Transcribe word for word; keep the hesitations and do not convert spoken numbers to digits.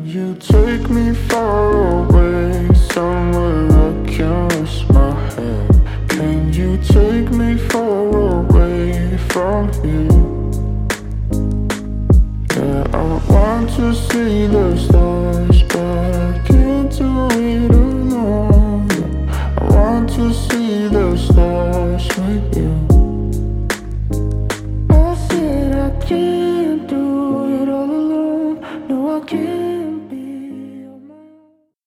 you take me far away, somewhere I can rest my head? Can you take me far away from here? Yeah, I want to see the stars.